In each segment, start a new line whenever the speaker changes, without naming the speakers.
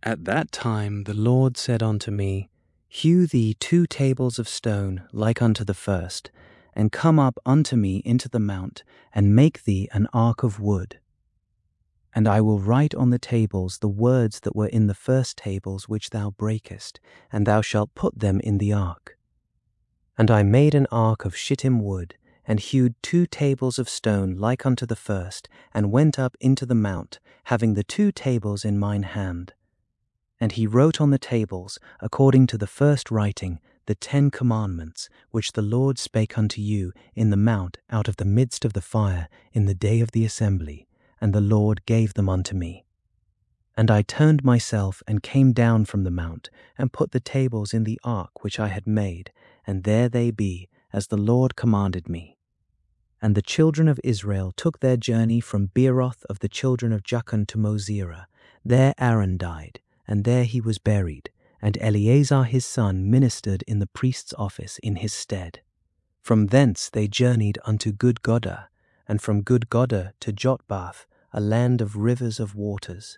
At that time the Lord said unto me, Hew thee 2 tables of stone like unto the first, and come up unto me into the mount, and make thee an ark of wood. And I will write on the tables the words that were in the first tables which thou breakest, and thou shalt put them in the ark. And I made an ark of shittim wood, and hewed 2 tables of stone like unto the first, and went up into the mount, having the 2 tables in mine hand. And he wrote on the tables, according to the first writing, the 10 commandments, which the Lord spake unto you in the mount out of the midst of the fire in the day of the assembly, and the Lord gave them unto me. And I turned myself and came down from the mount, and put the tables in the ark which I had made, and there they be, as the Lord commanded me. And the children of Israel took their journey from Beeroth of the children of Jachin to Mosera. There Aaron died, and there he was buried, and Eleazar his son ministered in the priest's office in his stead. From thence they journeyed unto Gudgodah, and from Gudgodah to Jotbath, a land of rivers of waters.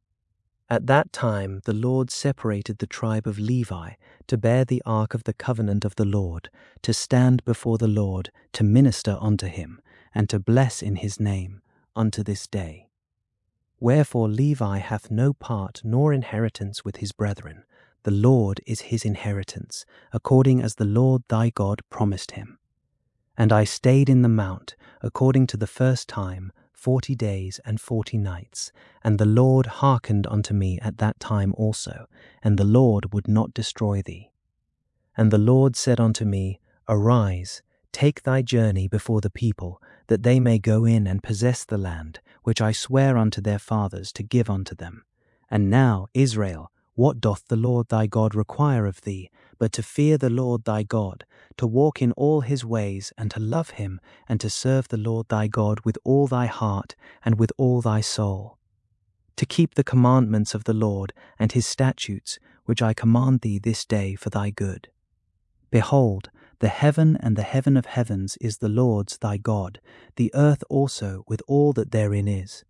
At that time the Lord separated the tribe of Levi to bear the ark of the covenant of the Lord, to stand before the Lord, to minister unto him, and to bless in his name, unto this day. Wherefore Levi hath no part nor inheritance with his brethren. The Lord is his inheritance, according as the Lord thy God promised him. And I stayed in the mount, according to the first time, 40 days and 40 nights, and the Lord hearkened unto me at that time also, and the Lord would not destroy thee. And the Lord said unto me, Arise, take thy journey before the people, that they may go in and possess the land, which I swear unto their fathers to give unto them. And now, Israel, what doth the Lord thy God require of thee, but to fear the Lord thy God, to walk in all his ways, and to love him, and to serve the Lord thy God with all thy heart and with all thy soul, to keep the commandments of the Lord and his statutes, which I command thee this day for thy good. Behold, the heaven and the heaven of heavens is the Lord's thy God, the earth also with all that therein is.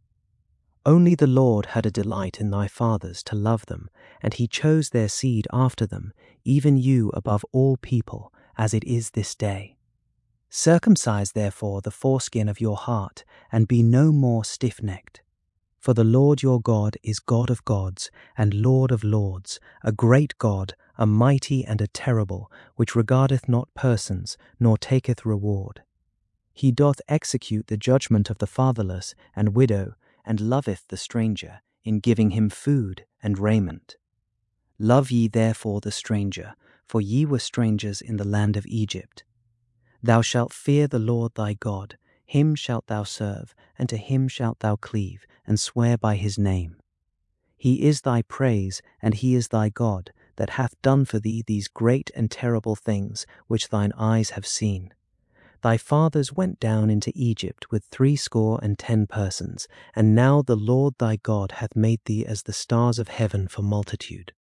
Only the Lord had a delight in thy fathers to love them, and he chose their seed after them, even you above all people, as it is this day. Circumcise therefore the foreskin of your heart, and be no more stiff-necked. For the Lord your God is God of gods, and Lord of lords, a great God, a mighty and a terrible, which regardeth not persons, nor taketh reward. He doth execute the judgment of the fatherless and widow, and loveth the stranger, in giving him food and raiment. Love ye therefore the stranger, for ye were strangers in the land of Egypt. Thou shalt fear the Lord thy God, him shalt thou serve, and to him shalt thou cleave, and swear by his name. He is thy praise, and he is thy God, that hath done for thee these great and terrible things, which thine eyes have seen. Thy fathers went down into Egypt with 60 persons, and now the Lord thy God hath made thee as the stars of heaven for multitude.